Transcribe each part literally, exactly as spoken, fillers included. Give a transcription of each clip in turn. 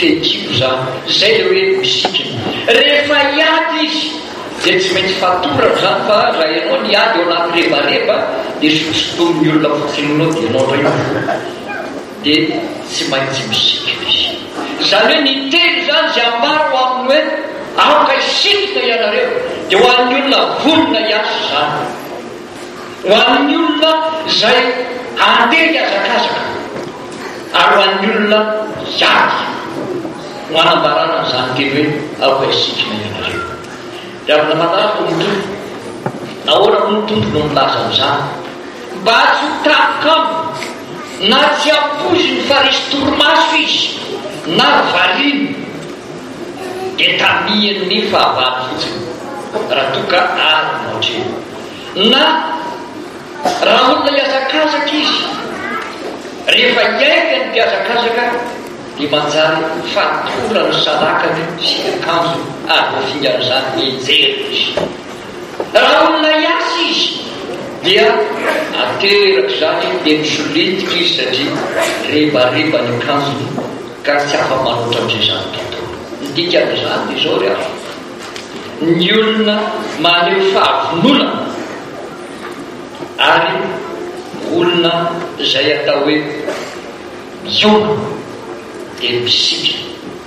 fehitiko zany zay le hoe misikina rehefa hiady izy dia tsy maintsy fatorako zany fa raha ianao ny ady eo anaty rebareba dia sotosotomy olona fotsinonao dia ianao ray dia tsy maintsy misikina izy zany hoe ny teny zany zay ambaro aminy hoe aoka isikina ianareo dia ho an'ny olona vonona hiasa zany ho an'ny olona zay andeha hiazakazaka ary ho an'ny olona hiady ho anambarana zany teny hoe aoka isikina ianareo dia avy namanarako mitombo ahoana mitombo no milaza am'izany mba tsy ho tapoka aminy na tsy ampozy ny farisy torimaso izy na valiny dia tamiany ny fahavalo fotsiny raha toka ary naotreny na raha olona hiazakazaka izy rehefa hiaika ny mpiazakazaka dia manjary fatora ny salakany sy akanjo ary voafingan'izany mijery izy raha olona hiasa izy dia ateraka zany dia misolitika izy satria rebareba ny akanjony ka tsy afa-manotra amin'izay zany tontolo ndikan'izany dia zao ry aho ny olona maneho fahavonona ary olona zay atao hoe mioma dia misikina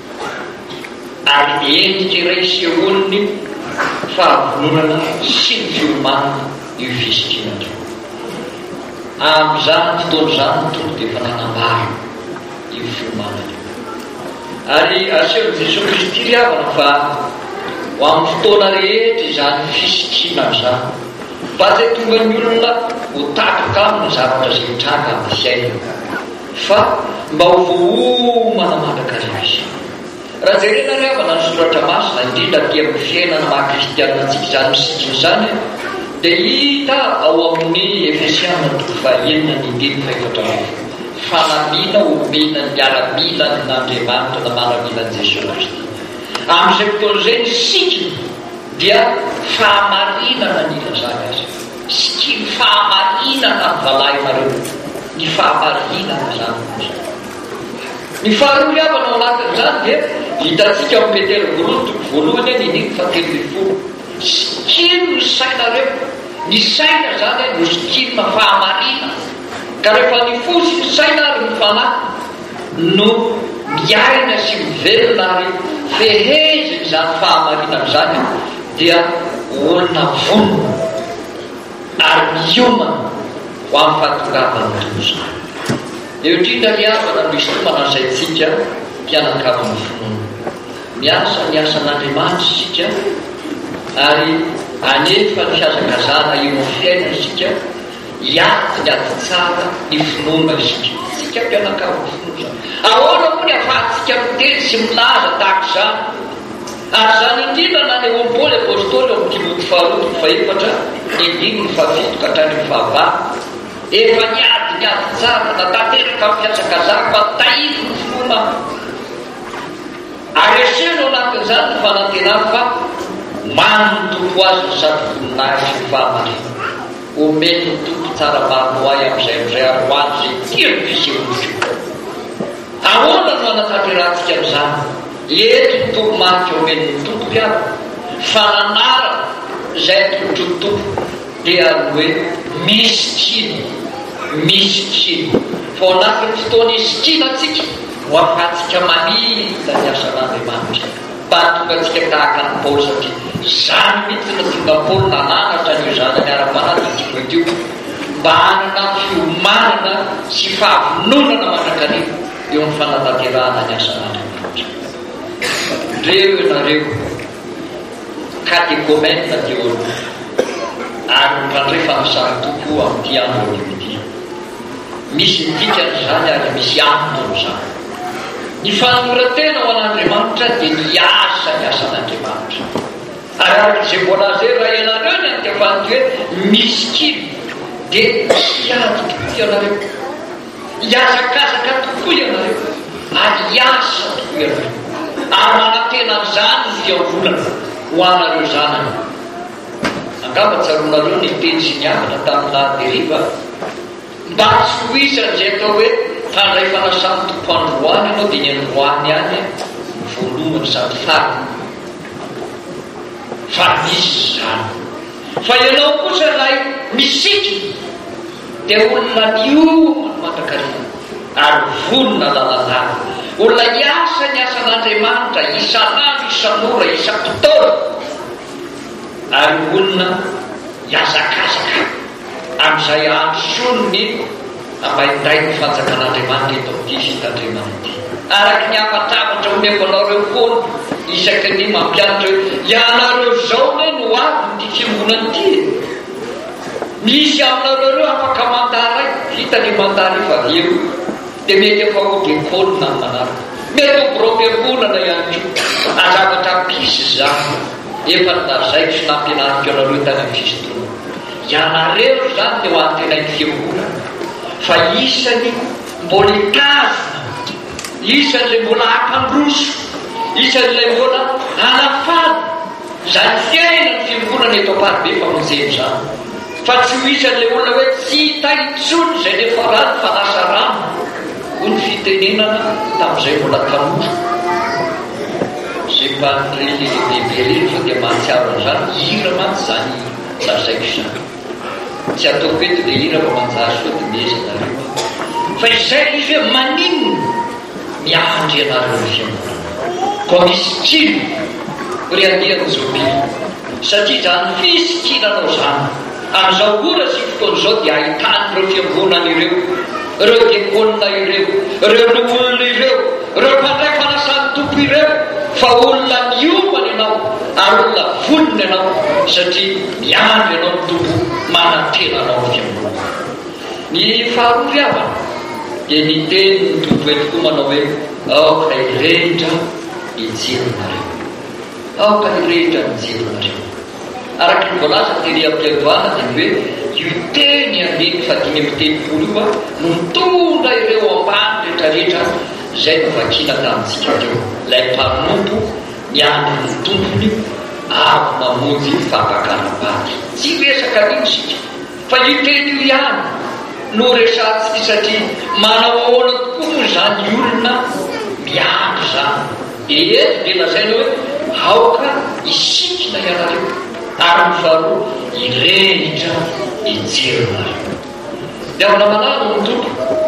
ary endrika iray sehoany fahavononana sy ny fiomanana io fisikina amin'izany fotoana zany tonga dia efa nanambara io fiomanana ary aseho Jesosy Kristy ry havana fa ho amin'ny fotoana rehetra izany fisikina zany mba zay tonga ny olona ho tapoka aminy zavatra zay hitranga amin'ny fiainana fa mba ho voomana mandrakariva izy raha jerena ry havana ny soratra masina indrindra ty amin'ny fiainana maha-kristianantsika zany misikina zany dia hita ao amin'ny Efesiana toko fahaenina ny andiny faefatra fanamina omena ny miaramila n'Andriamanitra na maramila n' Jesosy Kristy amin'izay fotoana izay ny sikina dia fahamarinana ny ilazana azy sikina fahamarinana ny valahinareo ny fahamarinana zany ny faharoa havana ao anatin'izany dia hitantsika amin'ny Petera voalohany toko voalohany any ininy fatelo ambin'ny folo sikina ny sainareo ny saina zany no sikina fahamarina ka rehefa ny fosy ny saina ary ny fanahy no miaina sy mivelona ary feheziny zany fahamarinana zany dia olona vonona ary miomana ho amin'ny fahatongavana tozy eo indrindra ny havana no isotomana an'izaytsika mpianakaviny finoana miasa ny asan'Andriamanitra isika ary anefa ny fiazakazana eo amin'ny fiainana isika hiaty ny ady tsara ny finoana isika sika mpianakaviny finoana ahoana moa ny afahantsika miteny sy milaza tahaka zany ary zany indrindra na ny ombôly apôstôly amin'ny Timoty faharoa faefatra ny andiny ny fafito ka hatrany ny fahavalo efa niady ny ady tsara natateraka amin'ny fiazakazana fa tahiny ny finoana ary eseno anatin'izany ny fanantenana fa manony tompo azy ny sady voninahitra sy ny fahamarina omeny ny tompo tsara marino ahy amin'izay amin'izay ary ho azy zay tia ny fisehotra ahoana no anatanterantsika amin'izany eto ny tompo marika omeny ny tompo iany fananara zay tokotry ny tompo dia ny hoe misikina misikina fa ao anatin'ny fotoana isikina atsika ho afahantsika manina ny asan'Andriamanitra mba tonga atsika tahaka ny Paoly satria zany mihitsy na tonga Paoly nananatra an'io zany miara-manatra Timoty io mba hanana fiomanana sy fahavononana mandrakariva eo amin'ny fanatanterahana ny asan'Andriamanitra reo ianareo katekomena teo ary mpandray fanosary tokoa amin'ity andro ity misy midikany zany ary misy antony zany ny fanoratena ho an'Andriamanitra dia ny asa ny asan'Andriamanitra ary arak'izay mbola zay raha ianareo ny antiafanty hoe misikina dia hiady tokoa ianareo hiazakazaka tokoa ianareo ary hiasa tokoa ianareo ary manantena zany ny fiavolana ho anareo zanany angamba tsaronareo ny teny sy ny avana tamina deriva mba tsy ho isan'izay atao hoe fandray fanasany tompo androany ianao dia ny androany any voalohany sady farany fa misy zany fa ianao kosa lay misikiny dia olona miomana mandrakarina ary vonona lalalava olona iasa ny asan'Andriamanitra isan'andro isan'ora isan-potoana ary olona iazakazaka amin'izay androsony amaindray ny fanjakan'Andriamanitra eto amin'ity fitandremana ity araky ny afatavatra omeko anareo foana isaky ny mampianatra hoe ianareo zao hoe no avy ny fiangonana ity misy aminareo reo afaka mandara vita ny mandara efa eo dia mety efa obekolona ny manaraka mety obrombekolana ihany ko azavatra mpisy zany efa nazaiko sy nampianariko anareo tany amin'ny fisotroana ianareo zany teo antena ny fiangonana fa isany mbola itazona isan'ilay mbola ampandroso isan'ilay mbola anafady zany fiaina ny fiangonana eto aparibe famonjeny zany fa tsy ho isan'ilay olona hoe tsy hita intsony zay lefa rano fa lasa rano ho ny fitenenana tamin'izay mbola tanora zay mpanre lehibe reny fa dia mahatsiaro an'izany hira mantsy zany lazaiko zany tsy ataoko eto dia hira fa manjary so dia meza nareo fa izay izy hoe maninona miandry anareo ny fiangonana ko misy tsino ry andiany jobily satria zany fisikinanao zany amin'izao ora sy fotoana izao dia ahitany ireo fiangonana ireo ireo diakonina ireo ireo olona ireo ireo mpandray fanasany tompo ireo fa olona miomana ianao ary olona vonona ianao satria miandry ianao ny tompo manantena anao ny fiangonana ny faharoa ryavana dia ny teny ny tompo etokoa manao hoe aoka irehitra ijeronareo aoka irehitra mijeronareo araky ny voalaza teny am-piadoana dia hoe io teny andeny fa dimy amin'ny telopolo io a no mitondra ireo ambany rehetrarehetra zay novakina tamintsika teo lay mpanompo miandry ny tompony avy mamonjy fampakaram-bady tsy resaka nino sika fa io teny io ihany no resantsika satria manao ahoana tokoa moa zany olona miandry zany dia eto dia lazaina hoe aoka isikina ianareo ary ny faharoa irehitra ijeronareo dia ao namanaro ny tompo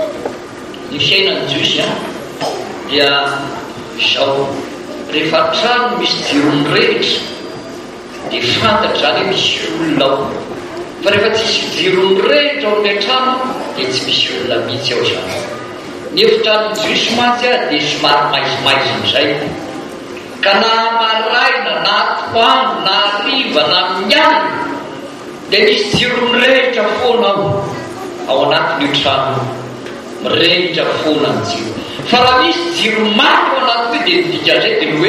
ny fiainany jiosy a dia zao rehefa trano misy jirony rehitra dia fantatra zany hoe misy olona ao fa rehefa tsisy jirony rehitra ao amin'ilay trano dia tsy misy olona mihitsy ao zany ny efitrano jiosy mantsy a dia somary maizimaiziny zay ka na maraina na atoandro na ariva na miany dia misy jirony rehitra foana ao ao anatin'io trano mirehitra foana ny jiro fa raha misy jiro maro ao anatiny dia midika zay dia ny hoe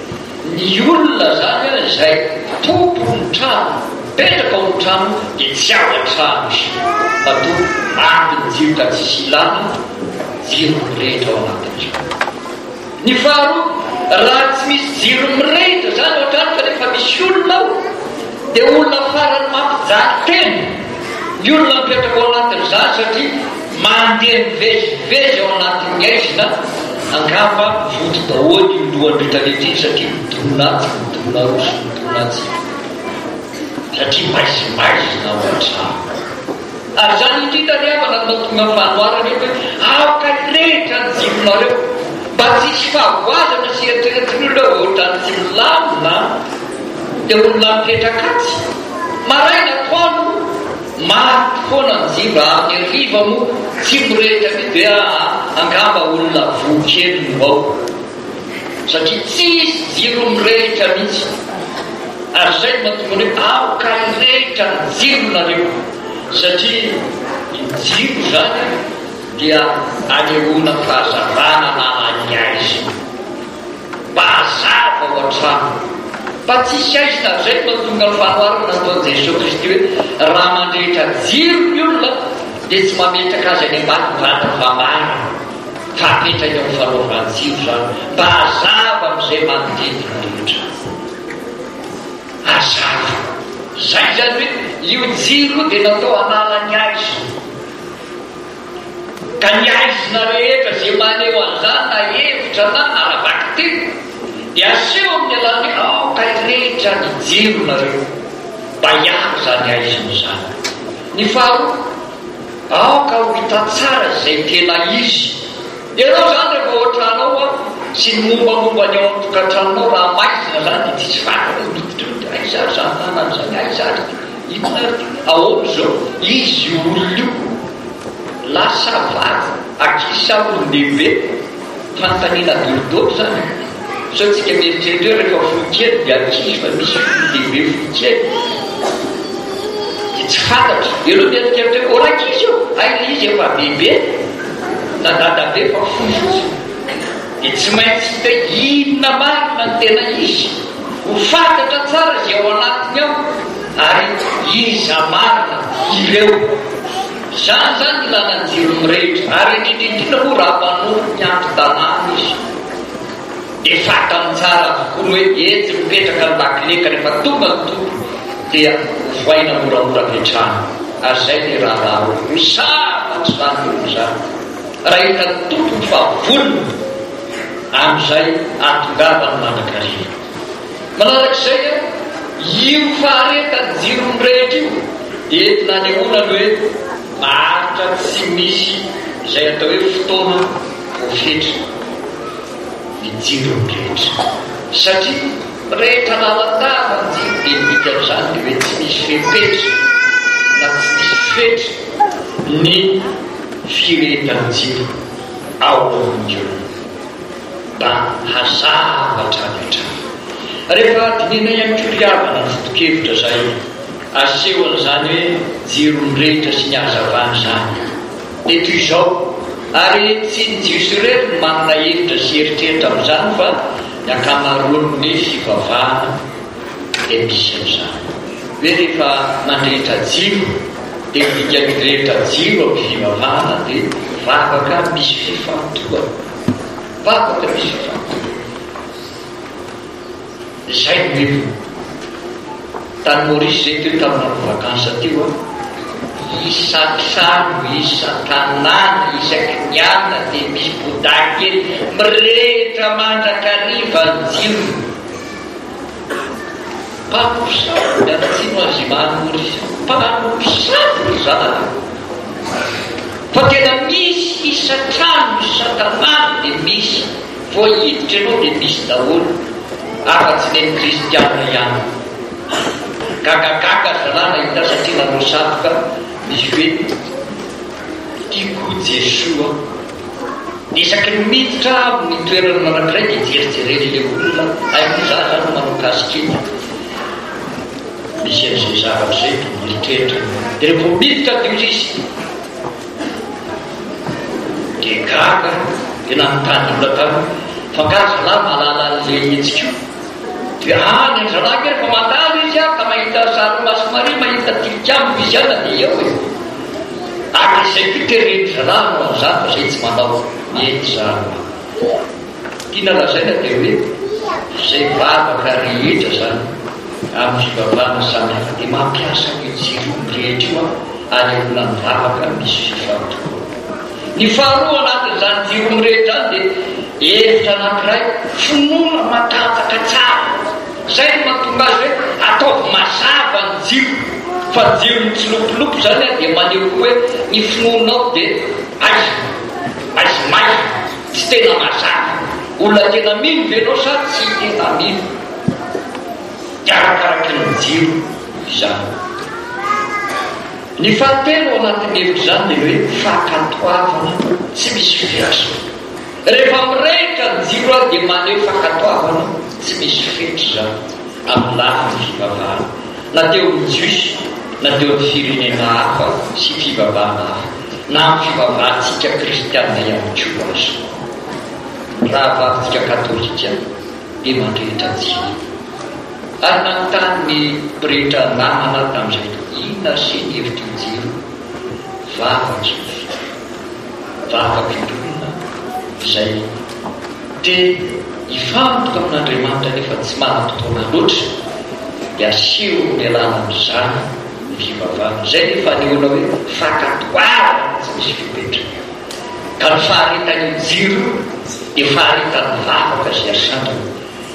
ny olona zany a zay tompony trano petraka ao ny trano dia tsy ao an-trano izy fa to maty ny jiro ka tsisy ilana jiro mirehitra ao anatiny trano ny faharoa raha tsy misy jiro mirehitra zany ao trano fa rehefa misy olona ao dia olona farany mampijary tena ny olona mipetraka ao anatiny zany satria mandeha mivezivezy ao anatin'ny aizina angamba voto daholy io lohany rehetrarehetra iny satria midorona atsy midorona roso midorona atsy satria maizimaizina ao an-trano ary zany indrindra ny havana natonga fanoarana hoe aoka rehetra ny jironareo mba tsisy fahavoazana sy eritreretin'olona ohatrany tsy milamina dia olona mipetraka atsy maraina toano maty foana ny jiro amin'ny ariva moa tsy mirehitra mety hoe angamba olona vokely no ao satria tsisy jiro mirehitra mihitsy ary zay no mahatonga hoe aoka irehitra ny jironareo satria ny jiro zany dia anehoana fahazavana na any aizy mba hazava ao an-trano fa tsisy aizina zay no mahatonga ny fanoarana nataon'i Jesosy Kristy hoe raha mandrehitra jiro ny olona dia tsy mametraka azy any ambany vata famara fa apetraka eo amin'ny fanaovan-jiro zany mba hazava amin'izay manodidina rehetra hazava zay zany hoe io jiro dia natao hanala ny aizy ka ny aizina rehetra zay maneho an'izany na hevitra na aravaky teny dia aseho amin'ny alany aoka rehetra ny jiro nareo mba hiaro zany aiziny zany. Ny faharoa, aoka ho hita tsara zay tena izy. Ianao zany rehefa ohatranao a sy ny mombamomba ny ao amin'ny tokantranonao raha maizina zany dia tsy fantatra miditra aizary zany nanany zany aizary hitona ahoana zao izy olona io lasa vady akisa olon-dehibe fanontaniana dolodolo zany. So tsika mieritreritra rehefa folikely dia akizy fa misy olon-dehibe folikely dia tsy fantatra aloha mieritreritra hoe orakizy io aina izy efa bebe na dadabe fa fofotsy dia tsy maintsy hita inona marina ny tena izy ho fantatra tsara zay ao anatiny ao ary iza marina ireo. Zany zany ilana ny jiro mirehitra ary indrindrindrindra moa raha manompo ny anto-tanàna izy dia fantany tsara avokoa hoe etsy mipetraka ny lakileka rehefa tonga ny tompo dia voaina moramora vetrana ary zay le rahararo ho savatry zany olo zany raha hita ny tompo ny fahavolony amin'izay atongavany mandrakariva. Manarak'izay a io faharetany jiro mirehitra io dia entina anehoana ny hoe maharitra tsy misy izay atao hoe fotoana voafetra ny jiro mirehitra satria rehetra lalatava ny jiro dia mity amin'izany dia hoe tsy misy fepetra na tsy misy fetra ny firetany jiro ao amin'io mba hazavatra rehetra. Rehefa dinina ihany ko riavana ny fotokevitra zay asehon'izany hoe jiro mirehitra sy ny hazavana zany dia toy izao ary tsy ny jiosy irery no manana hevitra sy eritreritra amin'izany fa ny ankamaroany fivavahana dia misy amin'izany hoe rehefa mandrehitra jiro dia midika mirehitra jiro amin'ny fivavahana dia vavaka misy fifantohana vavaka misy fifantohana. Zay no hoe tany Maorisy zay teo tamin'ny vakansa teo a isan-trano isan-tanàna isaky ny alina dia misy bodakely mirehitra mandrakariva ny jiro mpanosavy ny antsino azy many Maorisy mpanosavy zany fa tena misy isan-trano isan-tanàna dia misy voahiditra ianao dia misy daholo afa-tsy ny kristiana ihany gagagaga zalana hita satria nanao satroka misy hoe tiako Jesoa dia isaky ny miditra amin'ny toerana nanankiray dia jerijereny le olona aiko za zany manao kasikety misy an'izay zavatra zay militreritra dia rehefa miditra teo izy dia gaga dia nanontany olona tano fangarizalahy mahalala an'le etsika dia any ny zalahy rehefa mandalo izy a ka mahita sary maso mari mahita tilikambo izy ana dia eo e aka izay ko tereny zalahy no an'izany fa zay tsy manao mety zany tiana lazaina dia hoe zay vavaka rehetra zany amin'ny fivavahana samihafa dia mampiasa io jiro mirehitra io a anehoana ny vavaka misy fifantohana. Ny faharoa anatin'izany jiro mirehitra any dia hevitra anankiray finoana matanjaka tsara zay no mahatonga azy hoe ataovy mazava ny jiro fa jiro ny tsilopolopo zany a dia maneho hoe ny finoanao dia aiza aiza maiza tsy tena mazava olona tena mino venao sa tsy tena mino dia arakaraky ny jiro izany. Ny fahatelo anatin'ny hevitra zany dia hoe fakatoavana tsy misy fiaso. Rehefa mirehitra ny jiro a dia maneho fakatoavana tsy misy fetry zany amin'ny lafiny fivavahana na teo amin'ny jiosy na teo amin'ny firenena hafa sy fivavahana hafa na amin'ny fivavahantsika kristianina ihany koa azy. Raha vavintsika katolika dia mandrehitra jiro ary nanontany ny mpirehitra namana tamin'izay inona sy ny hevitra ny jiro vavaka vavaka indrona izay dia hifantoka amin'Andriamanitra nefa tsy manam-potoana loatra dia aseho ny alana amin'izany ny fivavahana zay nefa anehoana hoe fakatoavana tsy misy fipetrana ka ny faharetan'ny jiro dia faharetan'ny vavaka zay asandrina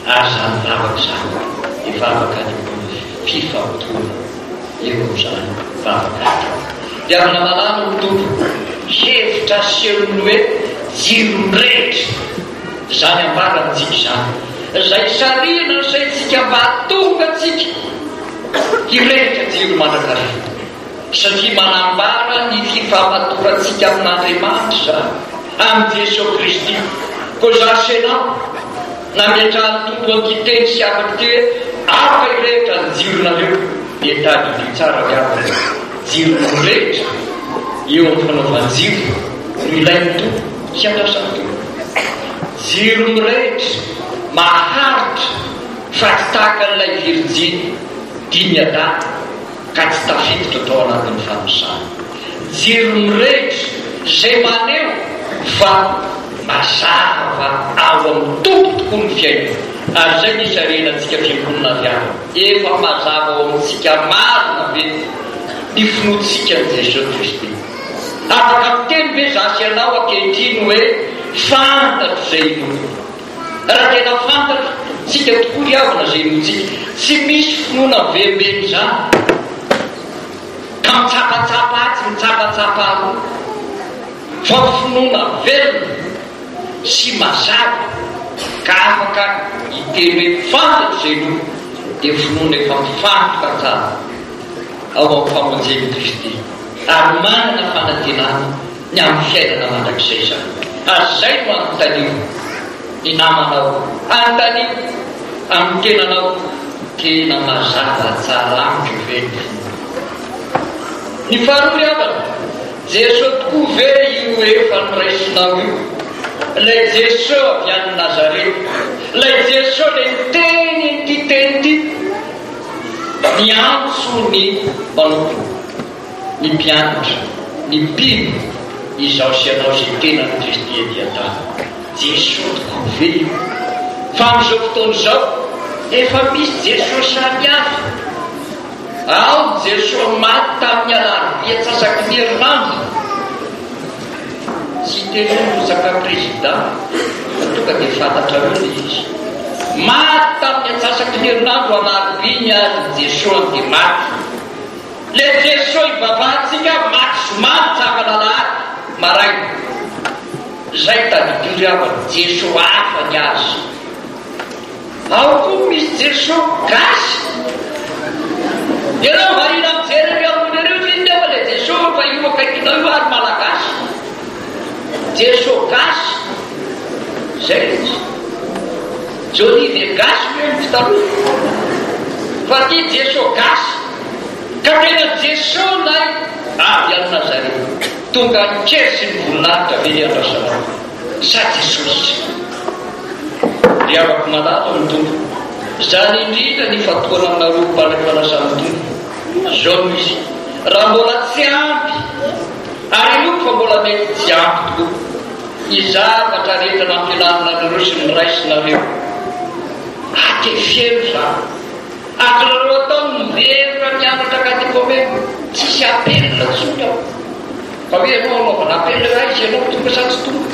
ary zany vavaka zany ny vavaka ny fifampitona eo zany vavaka dia amina malano ny tompo hevitra selony hoe jiro rehetra zany ambarantsika zany zay sarina zay tsika mba tonga tsika hirehetra jiro mandrakarivo satria manambara ny fifamatorantsika amin'Andriamanitra zany amin'ny Jesosy Kristy ko za senao nametrahany tompo ankiteny sy afaka ty hoe afaka hirehetra ny jironareo dia tadidy tsara miavaka jiro rehetra eo amin'ny fanaovanjiro no ilainy tompo sy andrasany tompo jiro rehetra maharitra fa tsy tahaka n'ilay virjiny dimy adany ka tsy tafiditra tao anatin'ny fanosana jiro rehetra zay maneo fa mazava ao amin'ny tompo tokoa ny fiaina ary zay nisy arenantsika fiangonana viana efa mazava ao amintsika marina be ny finoatsika ny Jesosy Kristy afaka miteny hoe zasy ianao ankehitriny hoe fantatro zay ino raha tena fantatra tsika tokoa riavana zay inotsika tsy misy finoana vembeny zany ka mitsapatsapa atsy mitsapatsapa aro fa finoana velona sy mazava ka afaka hiteny hoe fantatro zay ino dia finoana efa mifantoka tsara ao amin'ny famonjeny Kristy ary manana fanantenana ny amin'ny fiainana mandrakizay zany ary zay no anontanivo ny namanao anontanivo amin'ny tenanao tena mazava tsara amiko ve ny faharoa avana Jesosy tokoa ve io efa noraisinao io lay Jesosy avy any Nazareta lay Jesosy lay teny ty teny ty ny antso ny manompo ny mpianatra ny mpino izao sy anao zay tena ny Kristy ediatany Jesosy tokoa ve io fa amin'izao fotoana zao efa misy Jesosy samihafa ao Jesosy maty tamin'ny alarobia tsasaky ny herinandro tsy teny bozaka président tonga dia fantatra hoe izy maty tamin'ny atsasaky ny herinandro alarobia ny azy Jesosy dia maty le Jesosy ivavahantsika maty somary tsaka lalahady maraina zay tadidiriavana Jesosy hafa ny azy ao koa misy Jesosy gasy ianao marina mijery amin'ireo findefa le Jesosy fa io akaikinao io ary malagasy Jesosy gasy zay izy Johnny Vegas hoe fitaloha fa ty Jesosy gasy ka tena Jesosy lay avy any Nazareta tonga nikely sy ny voninahitra ve andrasanao sa Jesosy dia afaka malala ny tompo zany indrindra ny fatoana aminareo mpanampanasany tompo zao misy raha mbola tsy ampy ary io fa mbola mety tsy ampy tokoa izavatra rehetra nampianarina sy ny raisinareo atefero zany atorareo atao miverina mianatra katekome tsisy apelina tsony ao fa hoe anao anaovana apelina izy ianao tonga satsy tompo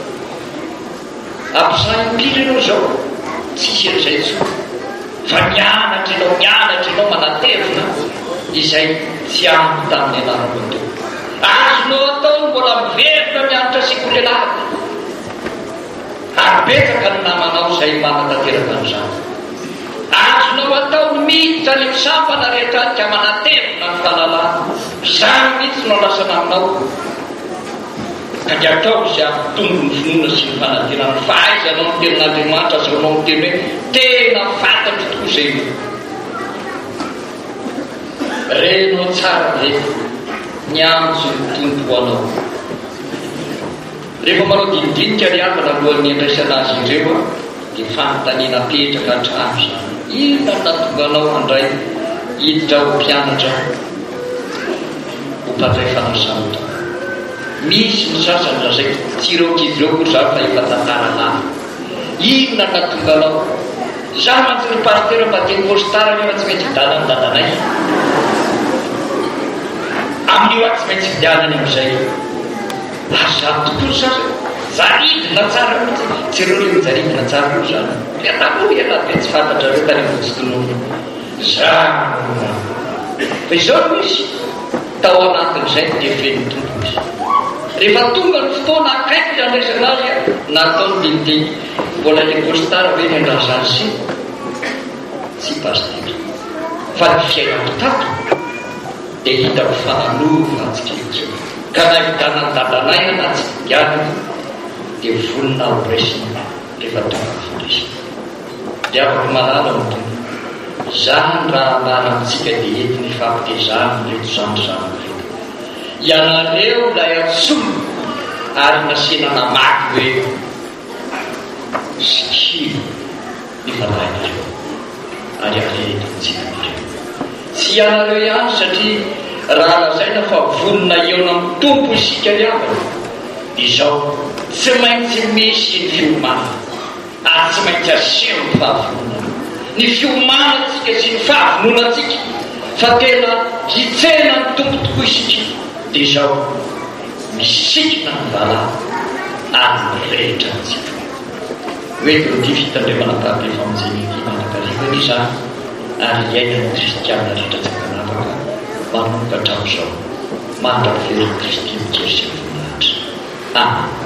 ampisaim-piry anao zao tsisy an'izay tsony fa mianatra ianao mianatra ianao manatevina izay tsy ampy tamin'ny anarako to azonao atao mbola miverina mianatra sikolelady ary betsaka ny namanao zay manatanteraka an'izany azonao atao ny miditra ny misampana rehetra ka manatevina ny fahalalana zany mihitsy no lasana aminao ka dia atao izay ampitombo ny finoana sy ny fanantenana fa aizanao ny tenin'Andriamanitra azaonao ny teny hoe tena fantatro tokoa zay io renao tsara ve ny antso ny tompo anao rehefa manao dinidinika riavana alohan'ny andraisana azy ireo a dia fanontaniana petraka antrano zany ina natonga anao andray hiditra ho mpianatra ho mpandray fanasany to misy ny sasany zazay tsireo kivy reo koa zany fa efa tantara lany inona natonga anao za mantsy ny pastera mba teny postara nefa tsy maintsy vidana ny dadanay amin'io a tsy maintsy vidianany am'izay azany tokoa ny sasany zaridina tsara mihitsy tsy ireo le mijaridina tsara io zany miatamoa ela be tsy fantatra reo tany votsitonono zana fa izao misy tao anatin'izay dia feny tompo izy rehefa tonga ny fotoana akaiky andraisana azy a nataony dinidiny mbola le kostara hoe ny andrazany sy tsy pastera fa ny fiainako tato dia hitako fananova atsikelikely ka nahitanandalanay anatsikiany dia volona horesina rehefa tonga ny fandresina dia afaka malala ny tompo zany raha marantsika dia entiny fampitezany reto zandry zany reto ianareo lay atsomo ary nasena namaky hoe sikilo ifalainareo ary aretontsika nareo tsy ianareo ihany satria raha lazaina fa volona eona amin'ny tompo isika riavana izao tsy maintsy misy ny fiomanana ary tsy maintsy aseho ny fahavolonana ny fiomanantsika sy ny fahavononantsika fa tena hitsena ny tompo tokoa isika dia izao misikina ny vala ary mirehetra ntsika hoetiny ty fitandremanakabe famonjenity manakariva ny zany ary iainany kristianina rehetratsika nafaka manomboka hatramin'izao mandrapiferiny kristy mikery sy ny voninahitra amen.